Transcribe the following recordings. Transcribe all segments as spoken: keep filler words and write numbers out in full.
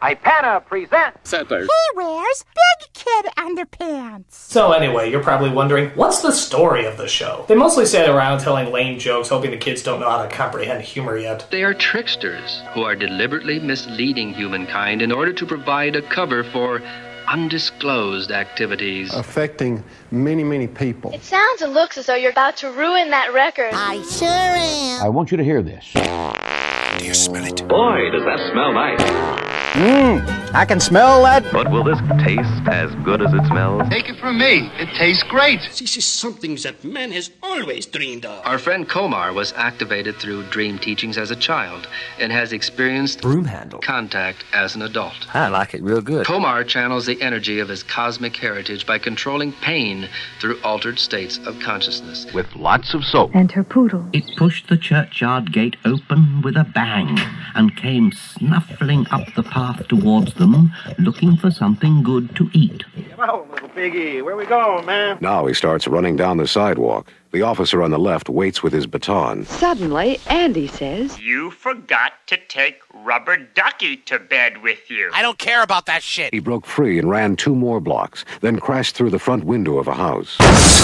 Ipana presents Settlers. He wears big kid underpants. So anyway, you're probably wondering, what's the story of the show? They mostly sit around telling lame jokes, hoping the kids don't know how to comprehend humor yet. They are tricksters who are deliberately misleading humankind in order to provide a cover for undisclosed activities affecting many, many people. It sounds and looks as though you're about to ruin that record. I sure am. I want you to hear this. Do you smell it? Boy, does that smell nice. Mmm, I can smell that. But will this taste as good as it smells? Take it from me. It tastes great. This is something that man has always dreamed of. Our friend Komar was activated through dream teachings as a child and has experienced broom handle contact as an adult. I like it real good. Komar channels the energy of his cosmic heritage by controlling pain through altered states of consciousness. With lots of soap. And her poodle. It pushed the churchyard gate open with a bang and came snuffling up the path towards them, looking for something good to eat. Come on, little piggy. Where we going, man? Now he starts running down the sidewalk. The officer on the left waits with his baton. Suddenly, Andy says, "You forgot to take Rubber Ducky to bed with you." I don't care about that shit. He broke free and ran two more blocks, then crashed through the front window of a house.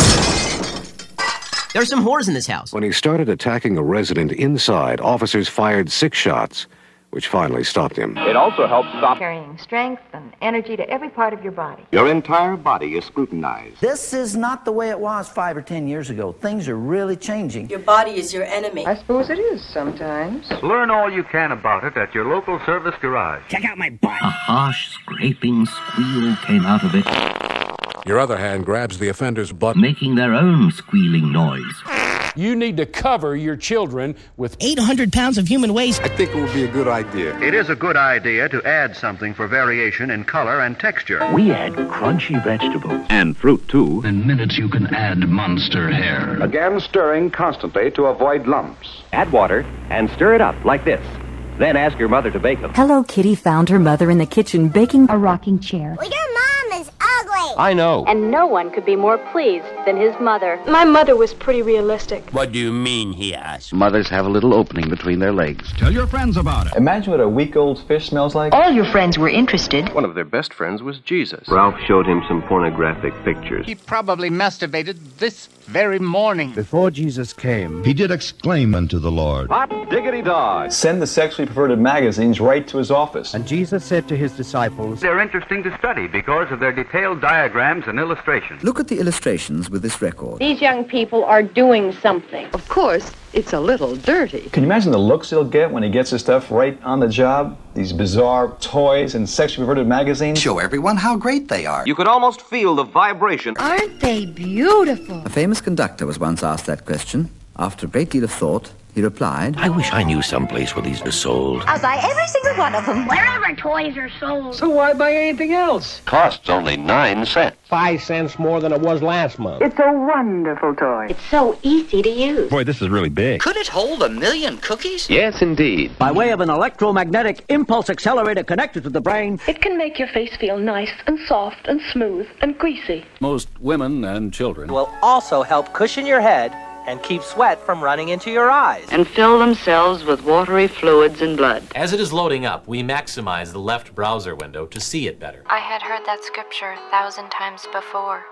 There's some whores in this house. When he started attacking a resident inside, officers fired six shots, which finally stopped him. It also helps stop carrying strength and energy to every part of your body. Your entire body is scrutinized. This is not the way it was five or ten years ago. Things are really changing. Your body is your enemy. I suppose it is sometimes. Learn all you can about it at your local service garage. Check out my butt. A harsh, scraping squeal came out of it. Your other hand grabs the offender's butt, making their own squealing noise. You need to cover your children with eight hundred pounds of human waste. I think it would be a good idea. It is a good idea to add something for variation in color and texture. We add crunchy vegetables. And fruit, too. In minutes, you can add monster hair. Again, stirring constantly to avoid lumps. Add water and stir it up like this. Then ask your mother to bake them. Hello Kitty found her mother in the kitchen baking a rocking chair. Well, your mom is ugly. I know. And no one could be more pleased than his mother. My mother was pretty realistic. What do you mean, he asked? Mothers have a little opening between their legs. Tell your friends about it. Imagine what a week-old fish smells like. All your friends were interested. One of their best friends was Jesus. Ralph showed him some pornographic pictures. He probably masturbated this very morning. Before Jesus came, he did exclaim unto the Lord, Hot diggity dog. Send the sexually perverted magazines right to his office. And Jesus said to his disciples, They're interesting to study because of their detailed diagrams and illustrations. Look at the illustrations with this record. These young people are doing something. Of course, it's a little dirty. Can you imagine the looks he'll get when he gets his stuff right on the job? These bizarre toys and sexually perverted magazines. Show everyone how great they are. You could almost feel the vibration. Aren't they beautiful? A famous conductor was once asked that question. After a great deal of thought, he replied, I wish I knew some place where these are sold. I'll buy every single one of them. Wherever toys are sold. So why buy anything else? Costs only nine cents. Five cents more than it was last month. It's a wonderful toy. It's so easy to use. Boy, this is really big. Could it hold a million cookies? Yes, indeed. By way of an electromagnetic impulse accelerator connected to the brain, It can make your face feel nice and soft and smooth and greasy. Most women and children will also help cushion your head and keep sweat from running into your eyes. And fill themselves with watery fluids and blood. As it is loading up, we maximize the left browser window to see it better. I had heard that scripture a thousand times before,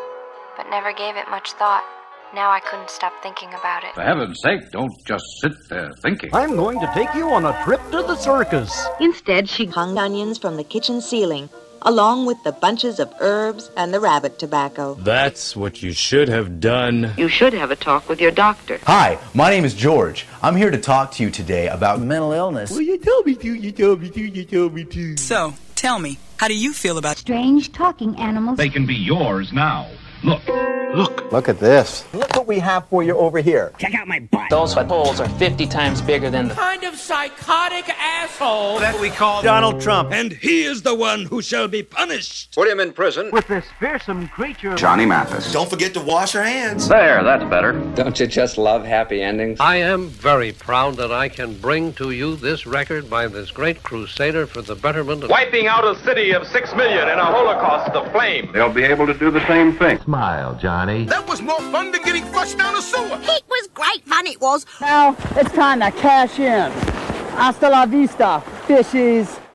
but never gave it much thought. Now I couldn't stop thinking about it. For heaven's sake, don't just sit there thinking. I'm going to take you on a trip to the circus. Instead, she hung onions from the kitchen ceiling, along with the bunches of herbs and the rabbit tobacco. That's what you should have done. You should have a talk with your doctor. Hi, my name is George. I'm here to talk to you today about mental illness. Well, you told me to, you told me to, you told me to. So, tell me, how do you feel about strange talking animals? They can be yours now. Look. Look. Look at this. Look what we have for you over here. Check out my butt. Those holes are fifty times bigger than the kind of psychotic asshole that we call Donald Trump. And he is the one who shall be punished. Put him in prison with this fearsome creature, Johnny Mathis. Don't forget to wash your hands. There, that's better. Don't you just love happy endings? I am very proud that I can bring to you this record by this great crusader for the betterment of... wiping out a city of six million in a holocaust of flame. They'll be able to do the same thing. Smile, Johnny. That was more fun than getting flushed down the sewer. It was great fun, it was. Now, it's time to cash in. Hasta la vista, fishies.